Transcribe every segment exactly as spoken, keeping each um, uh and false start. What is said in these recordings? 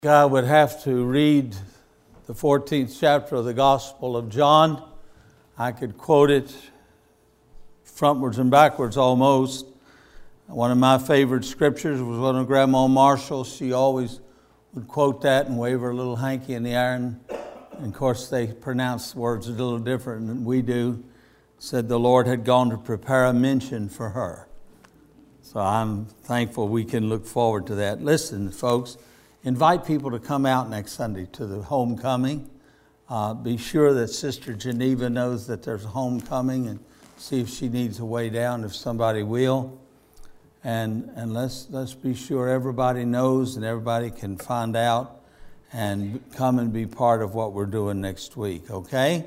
I would have to read the fourteenth chapter of the Gospel of John. I could quote it frontwards and backwards almost. One of my favorite scriptures was one of Grandma Marshall's. She always would quote that and wave her little hanky in the air. And of course, they pronounce words a little different than we do. Said the Lord had gone to prepare a mansion for her. So I'm thankful we can look forward to that. Listen, folks. Invite people to come out next Sunday to the homecoming. Uh, be sure that Sister Geneva knows that there's a homecoming and see if she needs a way down, if somebody will. And and let's let's be sure everybody knows and everybody can find out and come and be part of what we're doing next week, okay?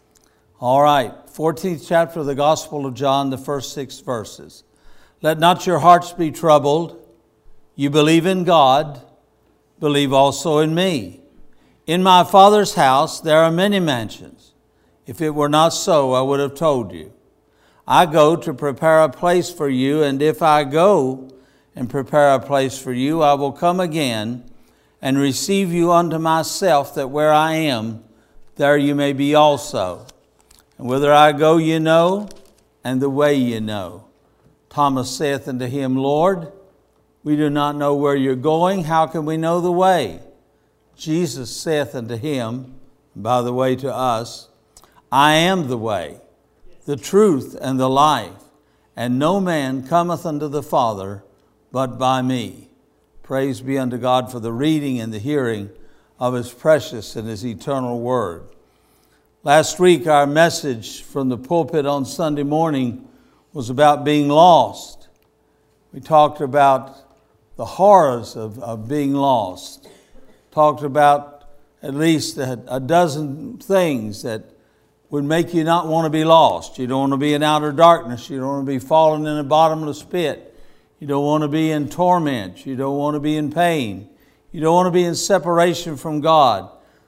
All right, fourteenth chapter of the Gospel of John, the first six verses. Let not your hearts be troubled. You believe in God, believe also in me. In my Father's house there are many mansions. If it were not so, I would have told you. I go to prepare a place for you, and if I go and prepare a place for you, I will come again and receive you unto myself, that where I am, there you may be also. And whither I go you know, and the way you know. Thomas saith unto him, Lord, we do not know where you're going. How can we know the way? Jesus saith unto him, by the way to us, I am the way, the truth, and the life. And no man cometh unto the Father but by me. Praise be unto God for the reading and the hearing of His precious and His eternal word. Last week, our message from the pulpit on Sunday morning was about being lost. We talked about the horrors of, of being lost. Talked about at least a, a dozen things that would make you not want to be lost. You don't want to be in outer darkness. You don't want to be falling in a bottomless pit. You don't want to be in torment. You don't want to be in pain. You don't want to be in separation from God.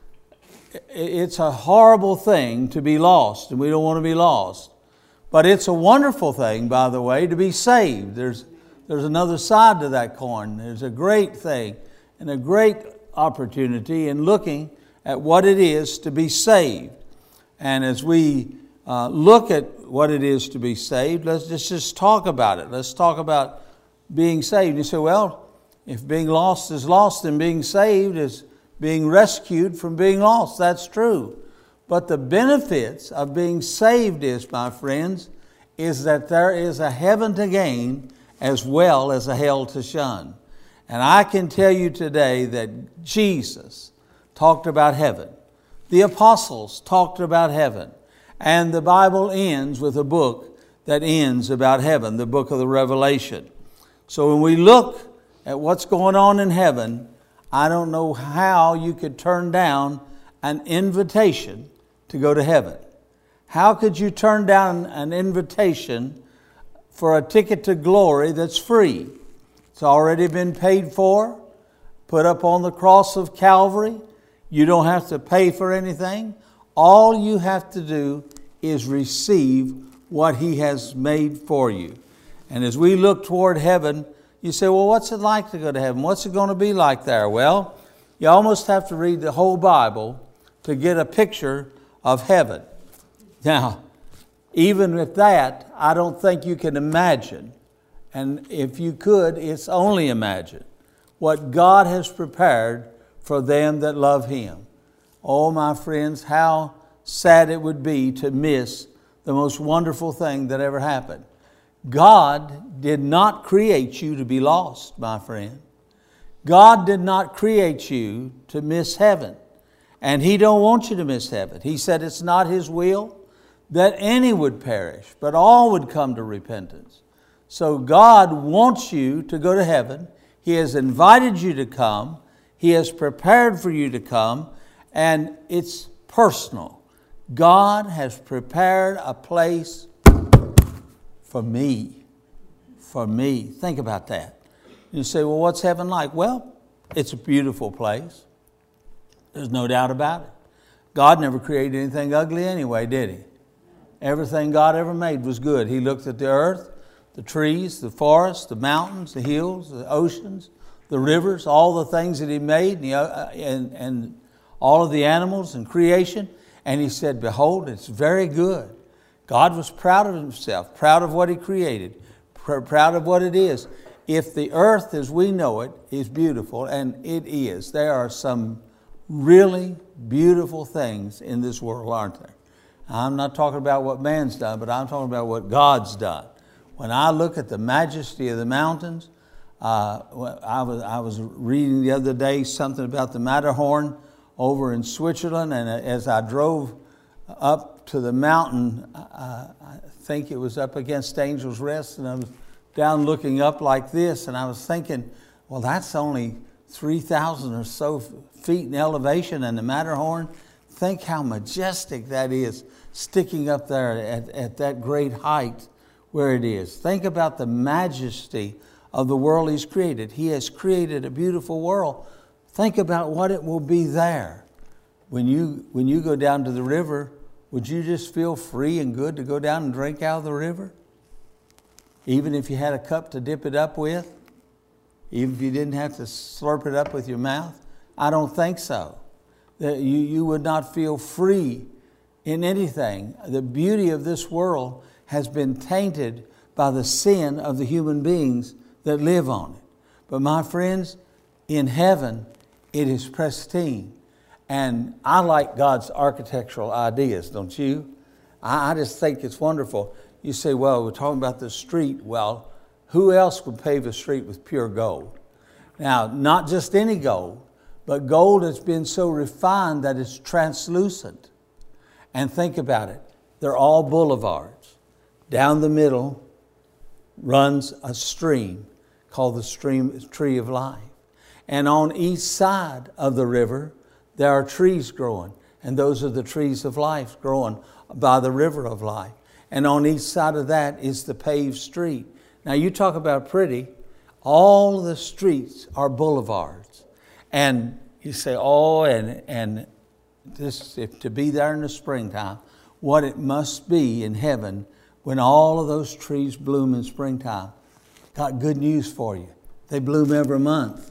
It's a horrible thing to be lost, and we don't want to be lost. But it's a wonderful thing, by the way, to be saved. There's There's another side to that coin. There's a great thing and a great opportunity in looking at what it is to be saved. And as we uh, look at what it is to be saved, let's just, just talk about it. Let's talk about being saved. You say, well, if being lost is lost, then being saved is being rescued from being lost. That's true. But the benefits of being saved is, my friends, is that there is a heaven to gain as well as a hell to shun. And I can tell you today that Jesus talked about heaven. The apostles talked about heaven. And the Bible ends with a book that ends about heaven, the book of the Revelation. So when we look at what's going on in heaven, I don't know how you could turn down an invitation to go to heaven. How could you turn down an invitation for a ticket to glory that's free? It's already been paid for, put up on the cross of Calvary. You don't have to pay for anything. All you have to do is receive what He has made for you. And as we look toward heaven, you say, well, what's it like to go to heaven? What's it going to be like there? Well, you almost have to read the whole Bible to get a picture of heaven. Now, even with that, I don't think you can imagine, and if you could, it's only imagine, what God has prepared for them that love Him. Oh, my friends, how sad it would be to miss the most wonderful thing that ever happened. God did not create you to be lost, my friend. God did not create you to miss heaven, and He don't want you to miss heaven. He said it's not His will that any would perish, but all would come to repentance. So God wants you to go to heaven. He has invited you to come. He has prepared for you to come, and it's personal. God has prepared a place for me. For me. Think about that. You say, well, what's heaven like? Well, it's a beautiful place. There's no doubt about it. God never created anything ugly anyway, did He? Everything God ever made was good. He looked at the earth, the trees, the forests, the mountains, the hills, the oceans, the rivers, all the things that he made, and, uh, and, and all of the animals and creation. And he said, behold, it's very good. God was proud of himself, proud of what he created, pr- proud of what it is. If the earth as we know it is beautiful, and it is, there are some really beautiful things in this world, aren't there? I'm not talking about what man's done, but I'm talking about what God's done. When I look at the majesty of the mountains, uh, I was I was reading the other day something about the Matterhorn over in Switzerland, and as I drove up to the mountain, uh, I think it was up against Angel's Rest, and I was down looking up like this, and I was thinking, well, that's only three thousand or so feet in elevation, and the Matterhorn, think how majestic that is, sticking up there at, at that great height where it is. Think about the majesty of the world he's created. He has created a beautiful world. Think about what it will be there. When you, when you go down to the river, would you just feel free and good to go down and drink out of the river? Even if you had a cup to dip it up with? Even if you didn't have to slurp it up with your mouth? I don't think so. That you, you would not feel free in anything. The beauty of this world has been tainted by the sin of the human beings that live on it. But my friends, in heaven, it is pristine. And I like God's architectural ideas, don't you? I, I just think it's wonderful. You say, well, we're talking about the street. Well, who else would pave a street with pure gold? Now, not just any gold, but gold that's been so refined that it's translucent. And think about it. They're all boulevards. Down the middle runs a stream called the stream, Tree of Life. And on each side of the river, there are trees growing. And those are the trees of life growing by the river of life. And on each side of that is the paved street. Now you talk about pretty. All the streets are boulevards. And you say, oh, and, and this, if to be there in the springtime, what it must be in heaven when all of those trees bloom in springtime. Got good news for you. They bloom every month.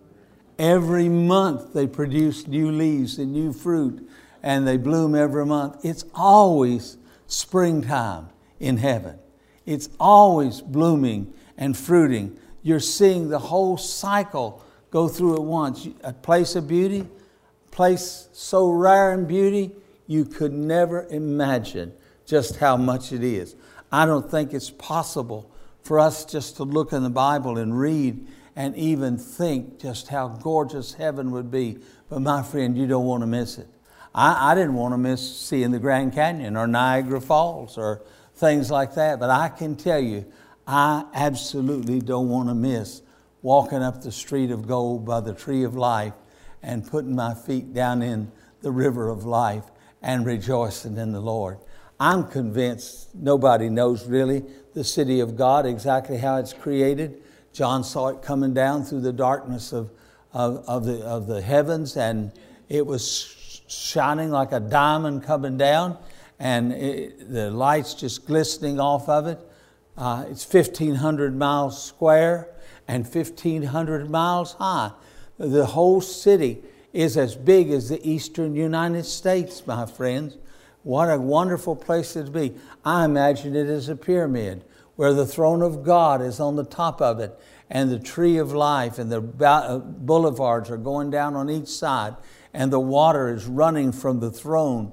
Every month they produce new leaves and new fruit, and they bloom every month. It's always springtime in heaven. It's always blooming and fruiting. You're seeing the whole cycle go through at once. A place of beauty, a place so rare in beauty, you could never imagine just how much it is. I don't think it's possible for us just to look in the Bible and read and even think just how gorgeous heaven would be. But my friend, you don't want to miss it. I, I didn't want to miss seeing the Grand Canyon or Niagara Falls or things like that. But I can tell you, I absolutely don't want to miss walking up the street of gold by the Tree of Life and putting my feet down in the river of life and rejoicing in the Lord. I'm convinced nobody knows really the city of God, exactly how it's created. John saw it coming down through the darkness of, of, of, the, of the heavens, and it was shining like a diamond coming down, and it, the lights just glistening off of it. Uh, it's fifteen hundred miles square and fifteen hundred miles high. The whole city is as big as the eastern United States, my friends. What a wonderful place to be. I imagine it as a pyramid where the throne of God is on the top of it, and the Tree of Life and the boulevards are going down on each side, and the water is running from the throne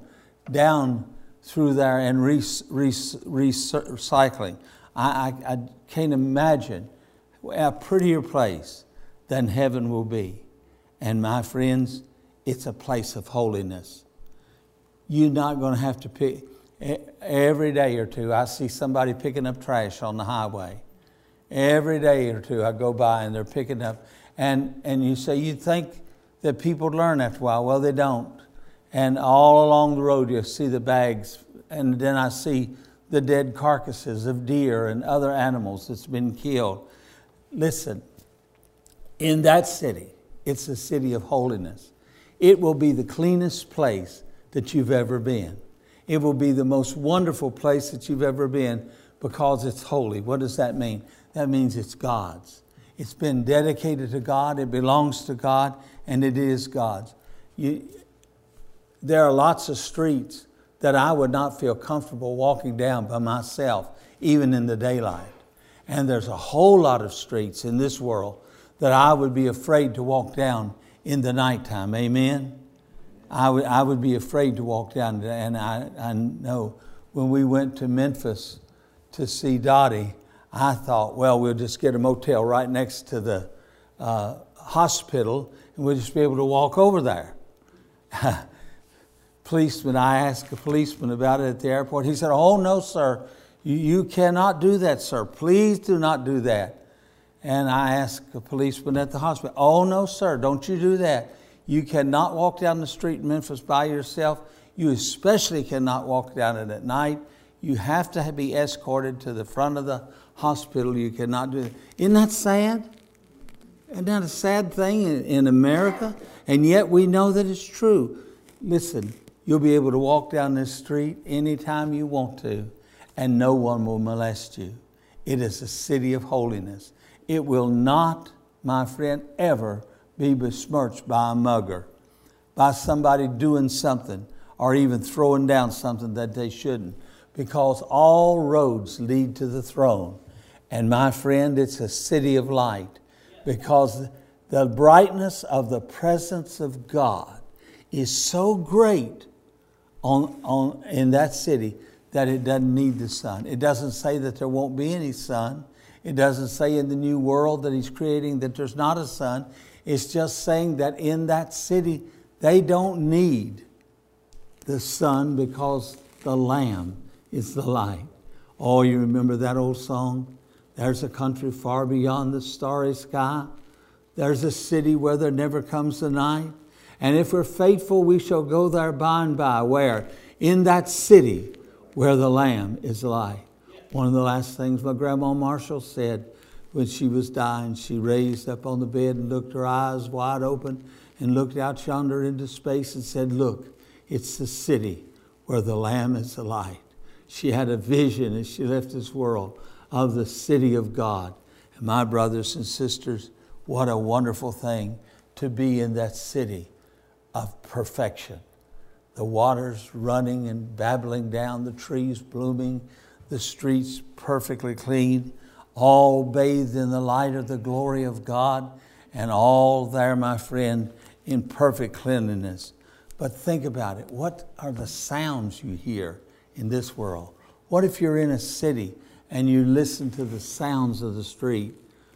down through there and re- re- recycling. I, I, I can't imagine a prettier place than heaven will be. And my friends, it's a place of holiness. You're not going to have to pick, every day or two, I see somebody picking up trash on the highway. Every day or two I go by and they're picking up. And, and you say, you'd think that people learn after a while. Well, they don't. And all along the road you see the bags. And then I see the dead carcasses of deer and other animals that's been killed. Listen, in that city, it's a city of holiness. It will be the cleanest place that you've ever been. It will be the most wonderful place that you've ever been because it's holy. What does that mean? That means it's God's. It's been dedicated to God. It belongs to God, and it is God's. You, there are lots of streets that I would not feel comfortable walking down by myself, even in the daylight. And there's a whole lot of streets in this world that I would be afraid to walk down in the nighttime. Amen? I would, I would be afraid to walk down. And I, I know when we went to Memphis to see Dottie, I thought, well, we'll just get a motel right next to the uh, hospital, and we'll just be able to walk over there. Policeman, I asked a policeman about it at the airport. He said, oh, no, sir. You, you cannot do that, sir. Please do not do that. And I asked a policeman at the hospital, oh, no, sir, don't you do that. You cannot walk down the street in Memphis by yourself. You especially cannot walk down it at night. You have to be escorted to the front of the hospital. You cannot do that. Isn't that sad? Isn't that a sad thing in, in America? And yet we know that it's true. Listen, you'll be able to walk down this street anytime you want to, and no one will molest you. It is a city of holiness. It will not, my friend, ever be besmirched by a mugger, by somebody doing something or even throwing down something that they shouldn't, because all roads lead to the throne. And my friend, it's a city of light, because the brightness of the presence of God is so great on, on in that city that it doesn't need the sun. It doesn't say that there won't be any sun. It doesn't say in the new world that He's creating that there's not a sun. It's just saying that in that city they don't need the sun because the Lamb is the light. Oh, you remember that old song? There's a country far beyond the starry sky. There's a city where there never comes the night. And if we're faithful, we shall go there by and by. Where? In that city where the Lamb is light. One of the last things my grandma Marshall said when she was dying, she raised up on the bed and looked, her eyes wide open, and looked out yonder into space and said, look, it's the city where the Lamb is the light. She had a vision as she left this world of the city of God. And my brothers and sisters, what a wonderful thing to be in that city of perfection. The waters running and babbling down, the trees blooming, the streets perfectly clean, all bathed in the light of the glory of God, and all there, my friend, in perfect cleanliness. But think about it. What are the sounds you hear in this world? What if you're in a city and you listen to the sounds of the street?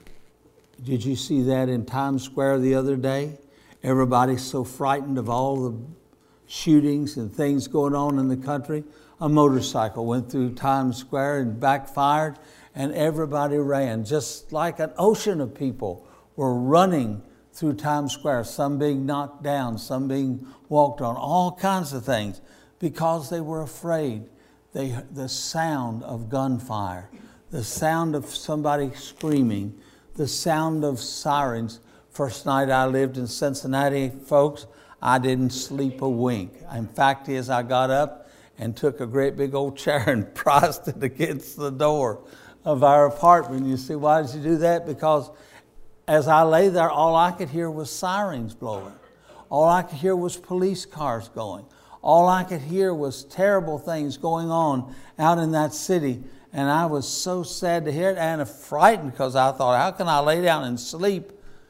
Did you see that in Times Square the other day? Everybody's so frightened of all the shootings and things going on in the country. A motorcycle went through Times Square and backfired, and everybody ran. Just like an ocean of people were running through Times Square, some being knocked down, some being walked on, all kinds of things, because they were afraid. They, the sound of gunfire, the sound of somebody screaming, the sound of sirens. First night I lived in Cincinnati, folks, I didn't sleep a wink. In fact, as I got up and took a great big old chair and pressed it against the door of our apartment. You see, why did you do that? Because as I lay there, all I could hear was sirens blowing. All I could hear was police cars going. All I could hear was terrible things going on out in that city. And I was so sad to hear it and frightened, because I thought, how can I lay down and sleep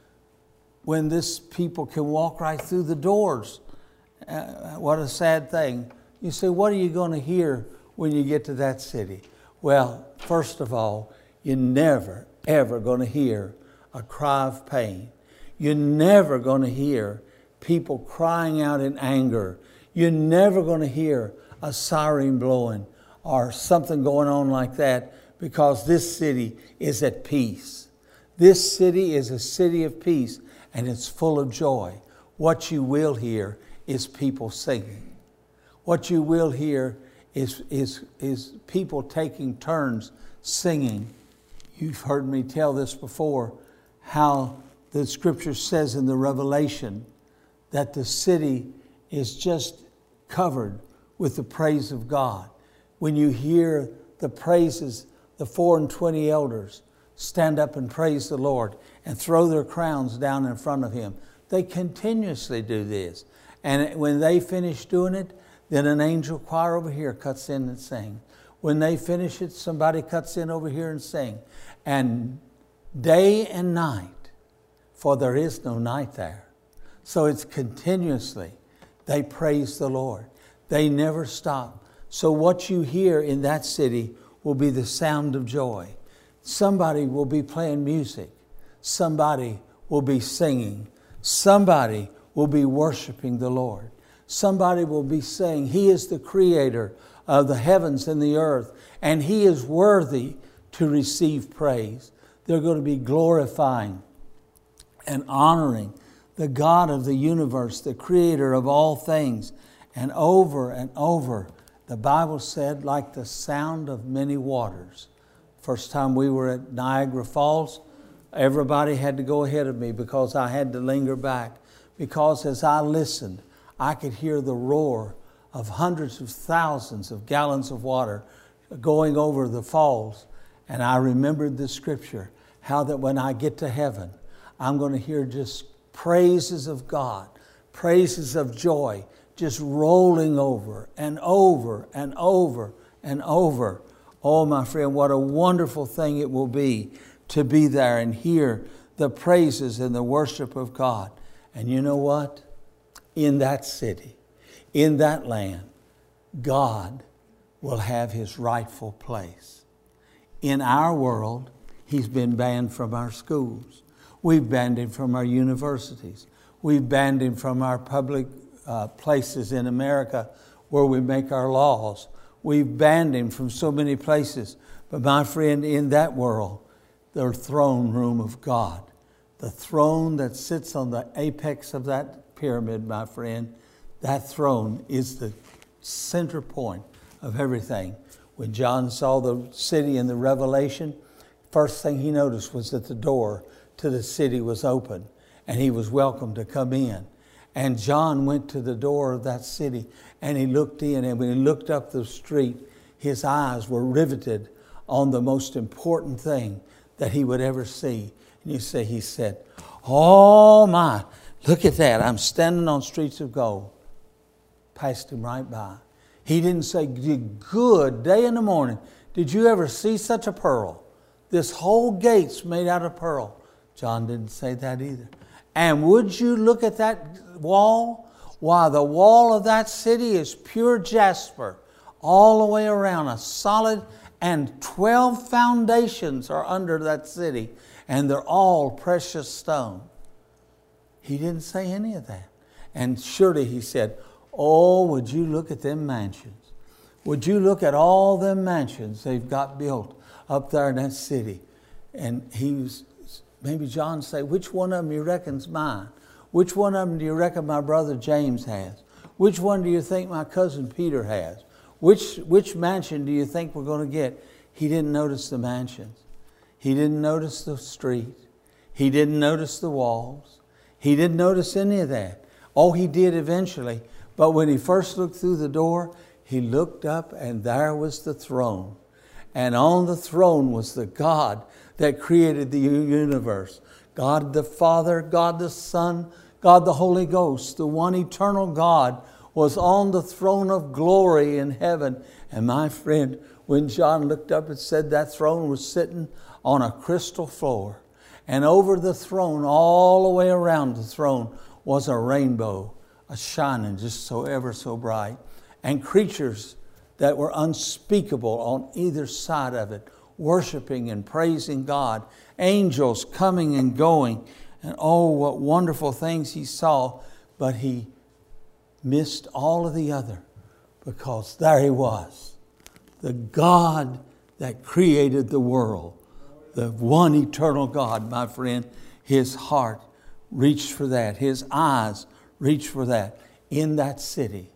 when this people can walk right through the doors? Uh, what a sad thing. You say, what are you going to hear when you get to that city? Well, first of all, you're never, ever going to hear a cry of pain. You're never going to hear people crying out in anger. You're never going to hear a siren blowing or something going on like that, because this city is at peace. This city is a city of peace, and it's full of joy. What you will hear is people singing. What you will hear is, is, is people taking turns singing. You've heard me tell this before, how the Scripture says in the Revelation that the city is just covered with the praise of God. When you hear the praises, the four and twenty elders, stand up and praise the Lord and throw their crowns down in front of Him. They continuously do this. And when they finish doing it, then an angel choir over here cuts in and sings. When they finish it, somebody cuts in over here and sings. And day and night, for there is no night there. So it's continuously, they praise the Lord. They never stop. So what you hear in that city will be the sound of joy. Somebody will be playing music. Somebody will be singing. Somebody will be worshiping the Lord. Somebody will be saying, He is the creator of the heavens and the earth, and He is worthy to receive praise. They're going to be glorifying and honoring the God of the universe, the creator of all things. And over and over, the Bible said, like the sound of many waters. First time we were at Niagara Falls, everybody had to go ahead of me because I had to linger back. Because as I listened, I could hear the roar of hundreds of thousands of gallons of water going over the falls. And I remembered the scripture, how that when I get to heaven, I'm going to hear just praises of God, praises of joy, just rolling over and over and over and over. Oh, my friend, what a wonderful thing it will be to be there and hear the praises and the worship of God. And you know what? In that city, in that land, God will have His rightful place. In our world, He's been banned from our schools. We've banned Him from our universities. We've banned Him from our public uh, places in America where we make our laws. We've banned Him from so many places. But my friend, in that world, the throne room of God, the throne that sits on the apex of that pyramid, my friend, that throne is the center point of everything. When John saw the city in the Revelation, first thing he noticed was that the door to the city was open and he was welcome to come in. And John went to the door of that city and he looked in, and when he looked up the street, his eyes were riveted on the most important thing that he would ever see. And you say, he said, oh my, look at that. I'm standing on streets of gold. Passed him right by. He didn't say, good day in the morning. Did you ever see such a pearl? This whole gate's made out of pearl. John didn't say that either. And would you look at that wall? Why, the wall of that city is pure jasper all the way around, a solid, and twelve foundations are under that city, and they're all precious stone. He didn't say any of that. And surely he said, oh, would you look at them mansions? Would you look at all them mansions they've got built up there in that city? And he was, maybe John say, which one of them you reckon's mine? Which one of them do you reckon my brother James has? Which one do you think my cousin Peter has? Which, which mansion do you think we're going to get? He didn't notice the mansions. He didn't notice the street. He didn't notice the walls. He didn't notice any of that. Oh, he did eventually. But when he first looked through the door, he looked up and there was the throne. And on the throne was the God that created the universe. God the Father, God the Son, God the Holy Ghost, the one eternal God was on the throne of glory in heaven. And my friend, when John looked up and said that throne was sitting on a crystal floor, and over the throne, all the way around the throne, was a rainbow, a shining just so ever so bright, and creatures that were unspeakable on either side of it, worshiping and praising God, angels coming and going, and oh, what wonderful things he saw. But he missed all of the other, because there he was, the God that created the world, the one eternal God, my friend. His heart reached for that. His eyes reached for that. In that city,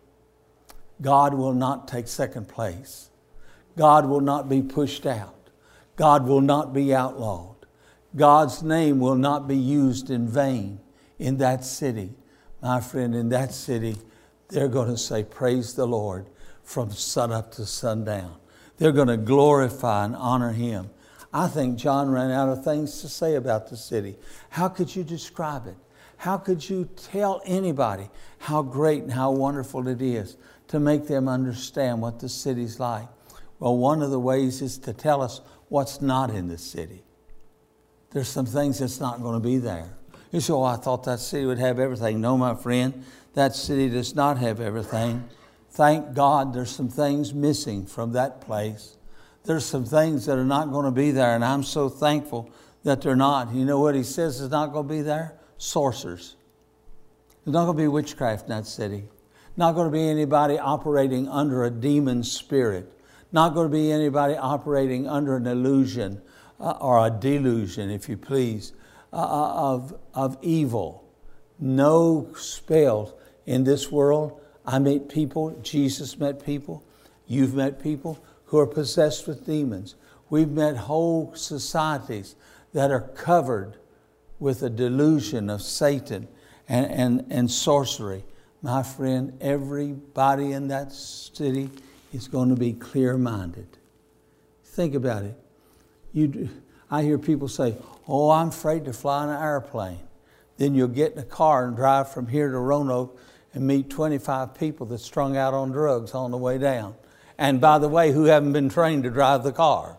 God will not take second place. God will not be pushed out. God will not be outlawed. God's name will not be used in vain in that city. My friend, in that city, they're going to say, praise the Lord from sun up to sundown. They're going to glorify and honor Him. I think John ran out of things to say about the city. How could you describe it? How could you tell anybody how great and how wonderful it is to make them understand what the city's like? Well, one of the ways is to tell us what's not in the city. There's some things that's not going to be there. You say, oh, I thought that city would have everything. No, my friend, that city does not have everything. Thank God there's some things missing from that place. There's some things that are not going to be there, and I'm so thankful that they're not. You know what he says is not going to be there? Sorcerers. There's not going to be witchcraft in that city. Not going to be anybody operating under a demon spirit. Not going to be anybody operating under an illusion uh, or a delusion, if you please, uh, of, of evil. No spells in this world. I meet people, Jesus met people, you've met people who are possessed with demons. We've met whole societies that are covered with a delusion of Satan and, and, and sorcery. My friend, everybody in that city is going to be clear-minded. Think about it. You, I hear people say, oh, I'm afraid to fly in an airplane. Then you'll get in a car and drive from here to Roanoke and meet twenty-five people that's strung out on drugs on the way down. And by the way, who haven't been trained to drive the car.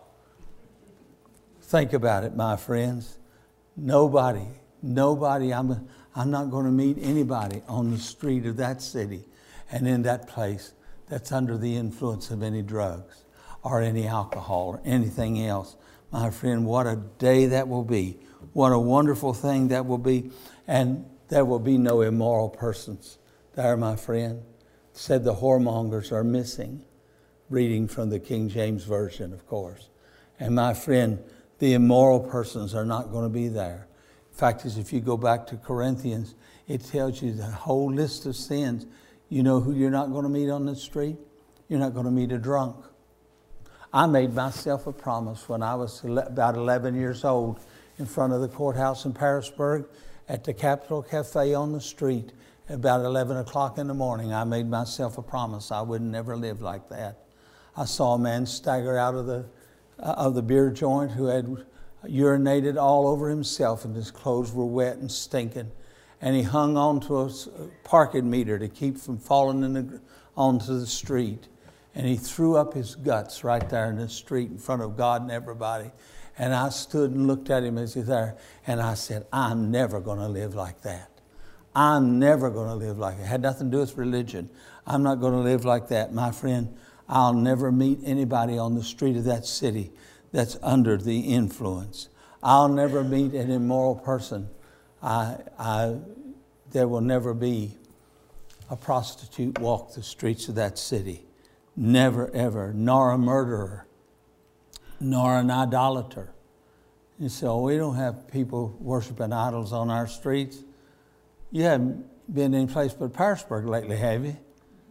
Think about it, my friends. Nobody, nobody, I'm, I'm not going to meet anybody on the street of that city and in that place that's under the influence of any drugs or any alcohol or anything else. My friend, what a day that will be. What a wonderful thing that will be. And there will be no immoral persons there, my friend. Said the whoremongers are missing. Reading from the King James Version, of course. And my friend, the immoral persons are not going to be there. In fact, as if you go back to Corinthians, it tells you the whole list of sins. You know who you're not going to meet on the street? You're not going to meet a drunk. I made myself a promise when I was about eleven years old in front of the courthouse in Parisburg at the Capitol Cafe on the street at about eleven o'clock in the morning. I made myself a promise I would never live like that. I saw a man stagger out of the uh, of the beer joint who had urinated all over himself and his clothes were wet and stinking. And he hung on to a parking meter to keep from falling in the, onto the street. And he threw up his guts right there in the street in front of God and everybody. And I stood and looked at him as he's there. And I said, I'm never going to live like that. I'm never going to live like that. It had nothing to do with religion. I'm not going to live like that. My friend, I'll never meet anybody on the street of that city that's under the influence. I'll never meet an immoral person. I, I, there will never be a prostitute walk the streets of that city. Never, ever. Nor a murderer. Nor an idolater. You say, oh, we don't have people worshiping idols on our streets. You haven't been any place but Parisburg lately, have you?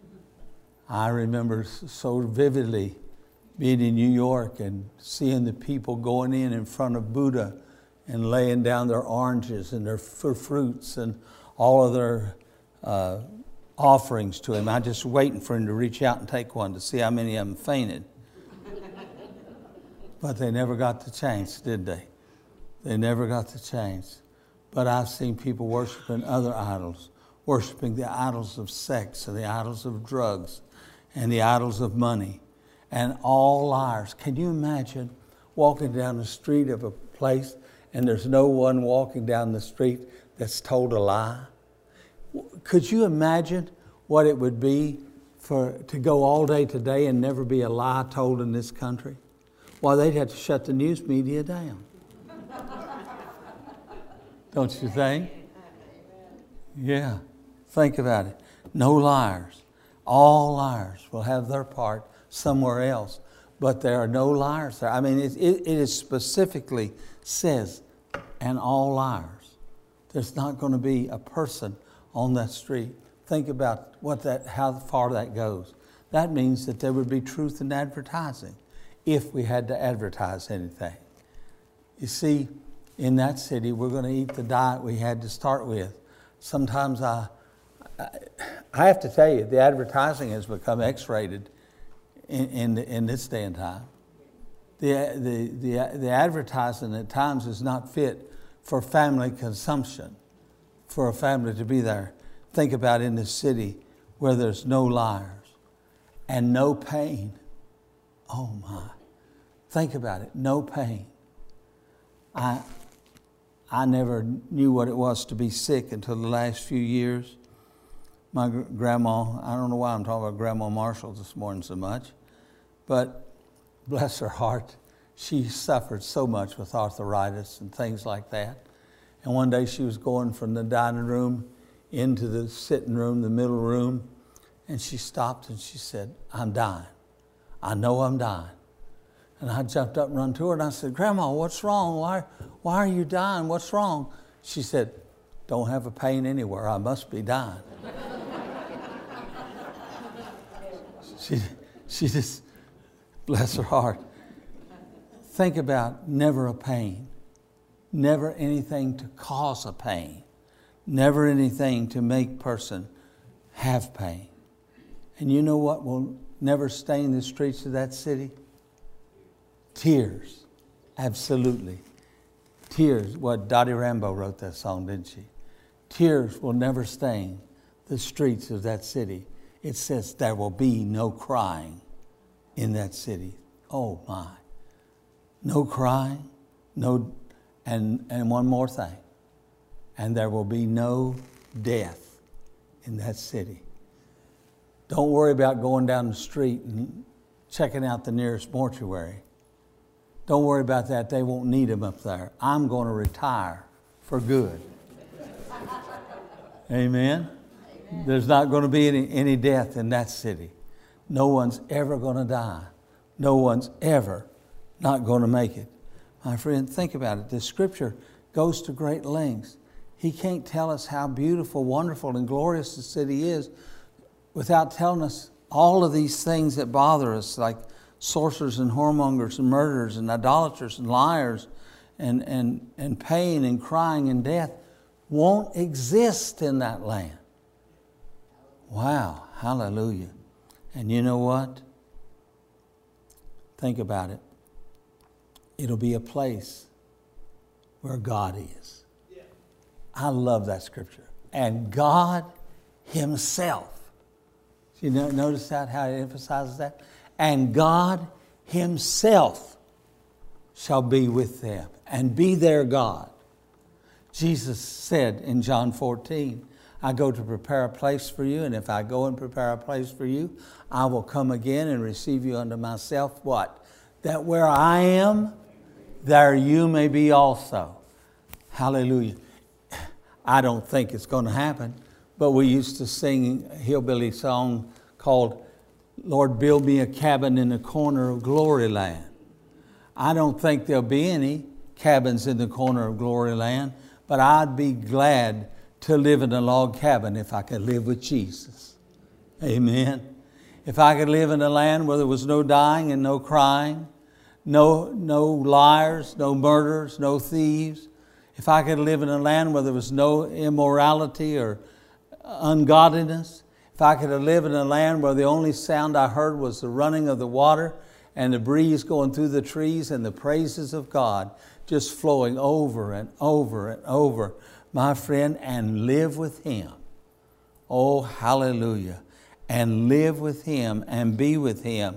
I remember so vividly being in New York and seeing the people going in in front of Buddha and laying down their oranges and their fruits and all of their uh, offerings to him. I'm just waiting for him to reach out and take one to see how many of them fainted. But they never got the chance, did they? They never got the chance. But I've seen people worshiping other idols, worshiping the idols of sex and the idols of drugs and the idols of money, and all liars. Can you imagine walking down the street of a place and there's no one walking down the street that's told a lie? Could you imagine what it would be for to go all day today and never be a lie told in this country? Well, they'd have to shut the news media down. Don't you think? Yeah. Think about it. No liars. All liars will have their part somewhere else. But there are no liars there. I mean, it, it, it is specifically says, and all liars. There's not going to be a person on that street. Think about what that, how far that goes. That means that there would be truth in advertising if we had to advertise anything. You see, in that city, we're going to eat the diet we had to start with. Sometimes I, I, I have to tell you, the advertising has become X-rated in, in, in this day and time. the, the, the, the advertising at times is not fit for family consumption, for a family to be there. Think about in this city where there's no liars and no pain. Oh my. Think about it. No pain. I I never knew what it was to be sick until the last few years. My gr- grandma, I don't know why I'm talking about Grandma Marshall this morning so much, but bless her heart, she suffered so much with arthritis and things like that. And one day she was going from the dining room into the sitting room, the middle room, and she stopped and she said, I'm dying. I know I'm dying. And I jumped up and run to her and I said, Grandma, what's wrong? Why, why are you dying? What's wrong? She said, don't have a pain anywhere. I must be dying. she, she just, bless her heart. Think about never a pain. Never anything to cause a pain. Never anything to make person have pain. And you know what will never stain the streets of that city? Tears. Absolutely. Tears. What Dottie Rambo wrote that song, didn't she? Tears will never stain the streets of that city. It says there will be no crying in that city. Oh my. No crying, no, and, and one more thing. And there will be no death in that city. Don't worry about going down the street and checking out the nearest mortuary. Don't worry about that. They won't need them up there. I'm going to retire for good. Amen? Amen. There's not going to be any, any death in that city. No one's ever going to die. No one's ever not going to make it. My friend, think about it. The scripture goes to great lengths. He can't tell us how beautiful, wonderful, and glorious the city is without telling us all of these things that bother us, like sorcerers and whoremongers and murderers and idolaters and liars and, and, and pain and crying and death won't exist in that land. Wow, hallelujah. And you know what? Think about it. It'll be a place where God is. Yeah. I love that scripture. And God himself. You notice that, how it emphasizes that? And God himself shall be with them and be their God. Jesus said in John fourteen, I go to prepare a place for you, and if I go and prepare a place for you, I will come again and receive you unto myself. What? That where I am, there you may be also. Hallelujah. I don't think it's going to happen, but we used to sing a hillbilly song called, Lord, build me a cabin in the corner of Glory Land. I don't think there'll be any cabins in the corner of Glory Land, but I'd be glad to live in a log cabin if I could live with Jesus. Amen. If I could live in a land where there was no dying and no crying, no, no liars, no murderers, no thieves. If I could live in a land where there was no immorality or ungodliness. If I could live in a land where the only sound I heard was the running of the water and the breeze going through the trees and the praises of God just flowing over and over and over, my friend, and live with him. Oh, hallelujah. And live with him and be with him.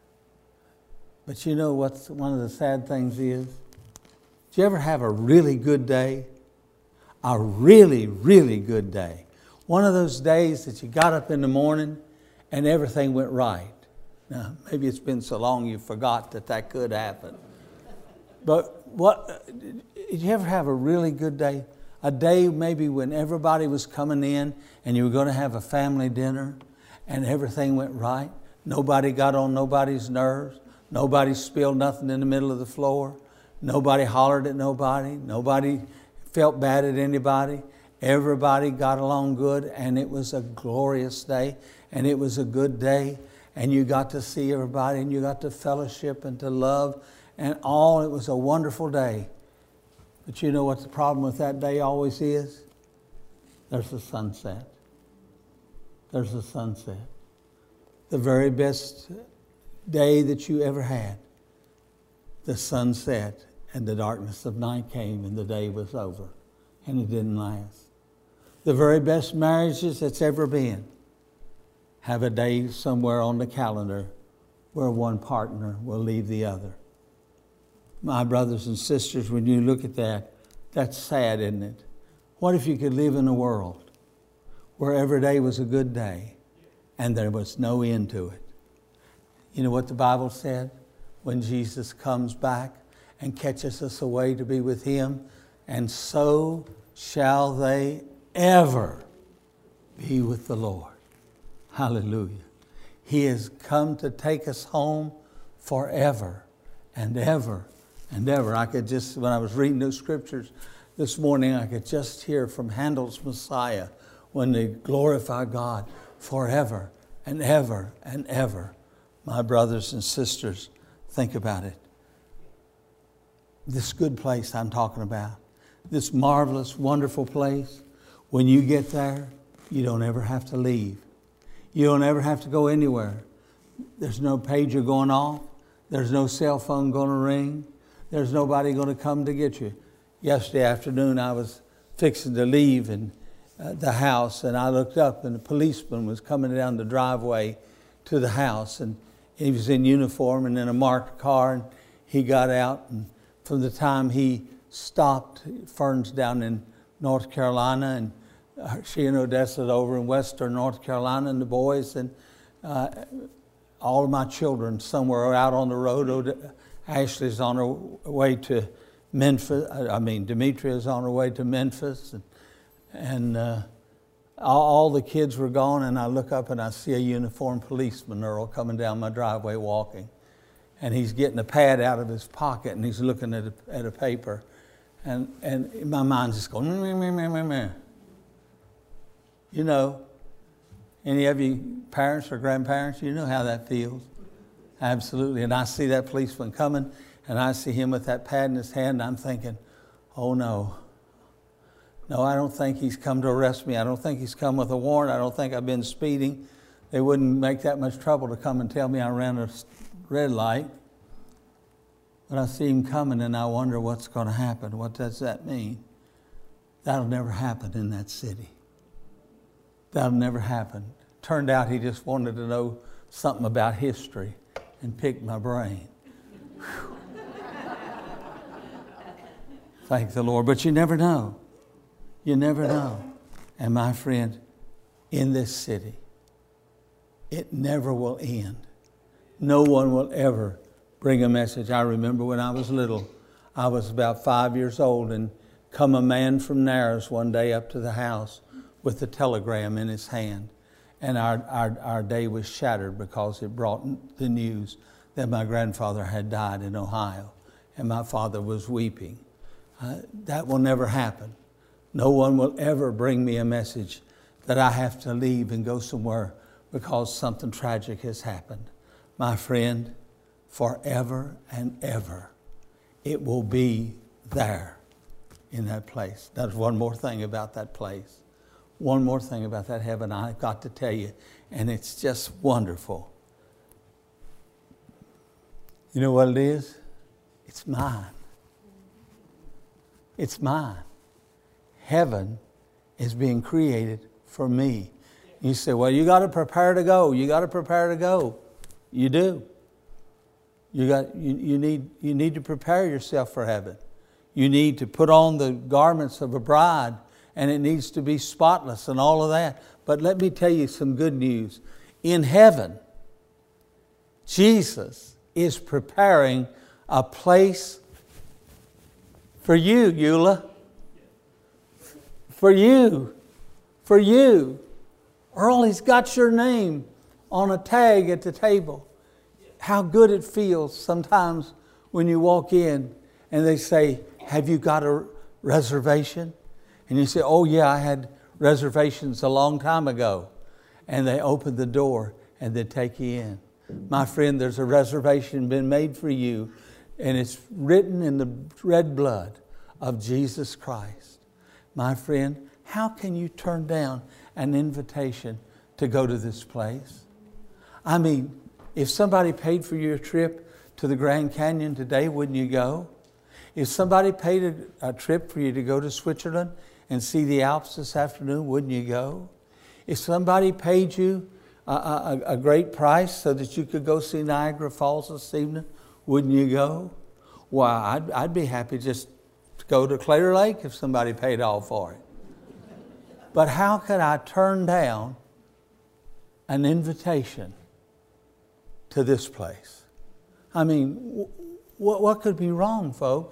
But you know what's one of the sad things is? Did you ever have a really good day? A really, really good day. One of those days that you got up in the morning and everything went right. Now, maybe it's been so long you forgot that that could happen. But what, did you ever have a really good day? A day maybe when everybody was coming in and you were going to have a family dinner and everything went right. Nobody got on nobody's nerves. Nobody spilled nothing in the middle of the floor. Nobody hollered at nobody. Nobody felt bad at anybody. Everybody got along good, and it was a glorious day, and it was a good day, and you got to see everybody, and you got to fellowship and to love, and all. It was a wonderful day. But you know what the problem with that day always is? There's the sunset. There's the sunset. The very best day that you ever had. the sun set and the darkness of night came and the day was over. And it didn't last. The very best marriages that's ever been have a day somewhere on the calendar where one partner will leave the other. My brothers and sisters, when you look at that, that's sad, isn't it? What if you could live in a world where every day was a good day and there was no end to it? You know what the Bible said? When Jesus comes back and catches us away to be with Him, and so shall they ever be with the Lord. Hallelujah. He has come to take us home forever and ever and ever. I could just, when I was reading those scriptures this morning, I could just hear from Handel's Messiah when they glorify God forever and ever and ever. My brothers and sisters, think about it. This good place I'm talking about, this marvelous, wonderful place, when you get there, you don't ever have to leave. You don't ever have to go anywhere. There's no pager going off. There's no cell phone going to ring. There's nobody going to come to get you. Yesterday afternoon, I was fixing to leave in uh, the house, and I looked up, and a policeman was coming down the driveway to the house, and he was in uniform and in a marked car, and he got out, and from the time he stopped, Fern's down in North Carolina, and uh, she and Odessa's over in western North Carolina, and the boys, and uh, all of my children, some were out on the road. Ode- Ashley's on her way to Memphis. I mean, Demetria's on her way to Memphis, and, and uh, all, all the kids were gone, and I look up and I see a uniformed policeman, Earl, coming down my driveway walking. And he's getting a pad out of his pocket, and he's looking at a, at a paper. And, and my mind's just going, meh, meh, meh, meh, meh. You know, any of you parents or grandparents, you know how that feels. Absolutely. And I see that policeman coming, and I see him with that pad in his hand, and I'm thinking, oh no. No, I don't think he's come to arrest me. I don't think he's come with a warrant. I don't think I've been speeding. They wouldn't make that much trouble to come and tell me I ran a red light. But I see him coming, and I wonder what's going to happen. What does that mean? That'll never happen in that city. That'll never happen. Turned out he just wanted to know something about history and picked my brain. Whew. Thank the Lord. But you never know. You never know. And my friend, in this city, it never will end. No one will ever bring a message. I remember when I was little, I was about five years old, and come a man from Narrows one day up to the house with a telegram in his hand. And our, our, our day was shattered because it brought the news that my grandfather had died in Ohio, and my father was weeping. Uh, that will never happen. No one will ever bring me a message that I have to leave and go somewhere because something tragic has happened. My friend, forever and ever, it will be there in that place. There's one more thing about that place. One more thing about that heaven I've got to tell you, and it's just wonderful. You know what it is? It's mine. It's mine. Heaven is being created for me. You say, well, you got to prepare to go. You got to prepare to go. You do. You got. You, you need. You need to prepare yourself for heaven. You need to put on the garments of a bride, and it needs to be spotless and all of that. But let me tell you some good news. In heaven, Jesus is preparing a place for you, Eula. For you. For you. Earl, he's got your name on a tag at the table. How good it feels sometimes when you walk in and they say, have you got a reservation? And you say, oh yeah, I had reservations a long time ago. And they open the door and they take you in. My friend, there's a reservation been made for you, and it's written in the red blood of Jesus Christ. My friend, how can you turn down an invitation to go to this place? I mean, if somebody paid for your trip to the Grand Canyon today, wouldn't you go? If somebody paid a, a trip for you to go to Switzerland and see the Alps this afternoon, wouldn't you go? If somebody paid you a, a, a great price so that you could go see Niagara Falls this evening, wouldn't you go? Well, I'd, I'd be happy just to go to Clear Lake if somebody paid all for it. But how could I turn down an invitation to this place? I mean, what, what could be wrong, folks?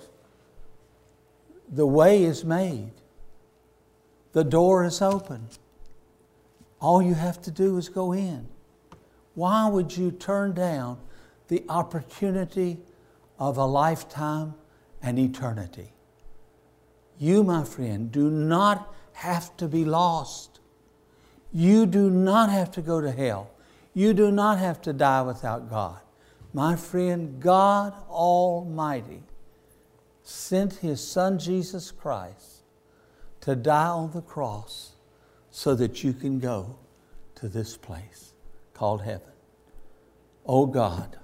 The way is made. The door is open. All you have to do is go in. Why would you turn down the opportunity of a lifetime and eternity? You, my friend, do not have to be lost. You do not have to go to hell. You do not have to die without God. My friend, God Almighty sent His Son Jesus Christ to die on the cross so that you can go to this place called heaven. Oh God,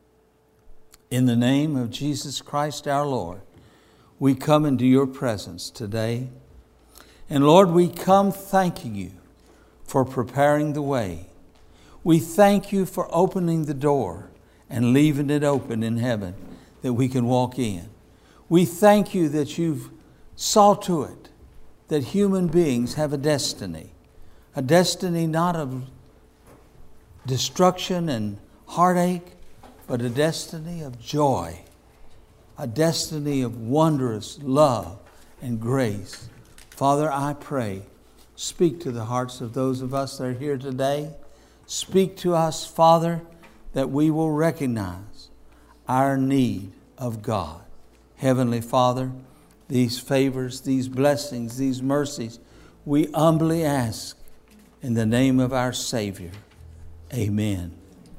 in the name of Jesus Christ our Lord, we come into your presence today. And Lord, we come thanking you for preparing the way. We thank you for opening the door and leaving it open in heaven that we can walk in. We thank you that you've saw to it that human beings have a destiny, a destiny not of destruction and heartache, but a destiny of joy, a destiny of wondrous love and grace. Father, I pray, speak to the hearts of those of us that are here today. Speak to us, Father, that we will recognize our need of God. Heavenly Father, these favors, these blessings, these mercies, we humbly ask in the name of our Savior. Amen.